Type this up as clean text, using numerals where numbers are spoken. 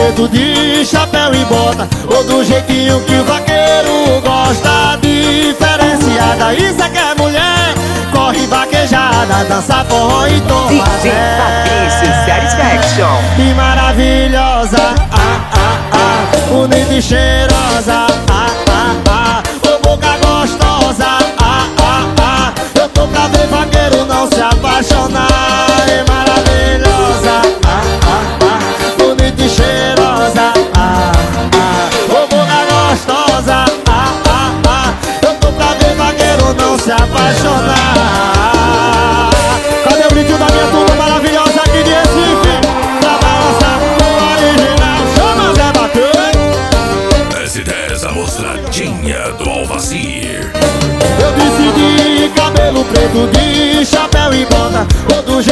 preto de chapéu e bota, ou do jeitinho que o vaqueiro gosta, diferenciada. Isso é que é mulher, corre vaquejada, dança forró e toma DJ Fabrício Satisfaction. E maravilhosa, bonita e cheirosa, ô boca gostosa, eu tô pra ver vaqueiro não se apaixonar. E maravilhosa, bonita e cheirosa, ô boca gostosa, eu tô pra ver vaqueiro não se apaixonar. Cadê o brilho da minha turma maravilhosa aqui de Recife? Pra balançar o original, chama Zé Bacana. S10, a mostradinha do Alvacir. Eu decidi cabelo preto de chapéu e bota, ou do jeito